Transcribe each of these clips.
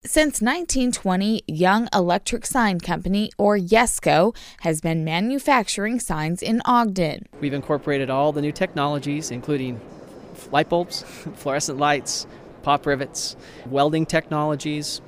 Since 1920, Young Electric Sign Company, or YESCO, has been manufacturing signs in Ogden. We've incorporated all the new technologies, including light bulbs, fluorescent lights, pop rivets, welding technologies,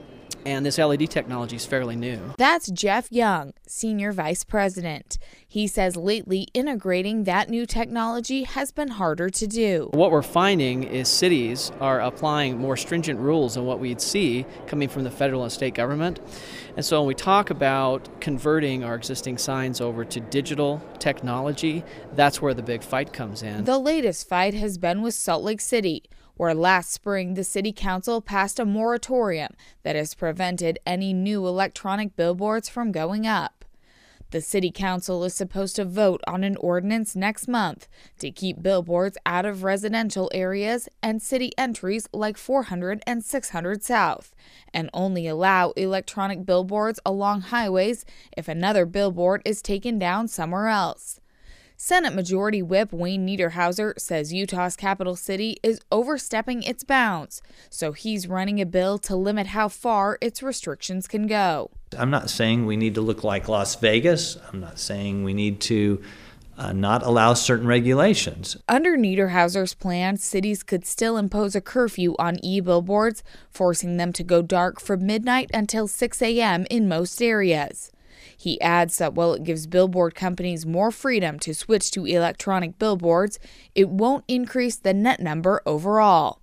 and this LED technology is fairly new. That's Jeff Young, Senior Vice President. He says lately integrating that new technology has been harder to do. What we're finding is cities are applying more stringent rules than what we'd see coming from the federal and state government. And so when we talk about converting our existing signs over to digital technology, that's where the big fight comes in. The latest fight has been with Salt Lake City, where last spring the city council passed a moratorium that has prevented any new electronic billboards from going up. The city council is supposed to vote on an ordinance next month to keep billboards out of residential areas and city entries like 400 and 600 South, and only allow electronic billboards along highways if another billboard is taken down somewhere else. Senate Majority Whip Wayne Niederhauser says Utah's capital city is overstepping its bounds, so he's running a bill to limit how far its restrictions can go. I'm not saying we need to look like Las Vegas. I'm not saying we need to not allow certain regulations. Under Niederhauser's plan, cities could still impose a curfew on e-billboards, forcing them to go dark from midnight until 6 a.m. in most areas. He adds that while it gives billboard companies more freedom to switch to electronic billboards, it won't increase the net number overall.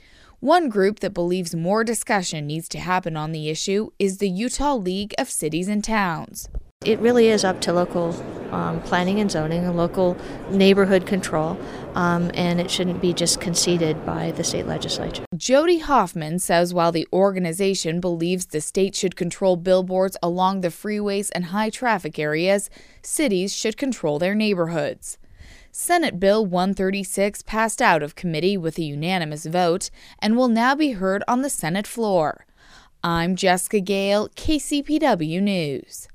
One group that believes more discussion needs to happen on the issue is the Utah League of Cities and Towns. It really is up to local planning and zoning and local neighborhood control, and it shouldn't be just conceded by the state legislature. Jody Hoffman says while the organization believes the state should control billboards along the freeways and high traffic areas, cities should control their neighborhoods. Senate Bill 136 passed out of committee with a unanimous vote and will now be heard on the Senate floor. I'm Jessica Gale, KCPW News.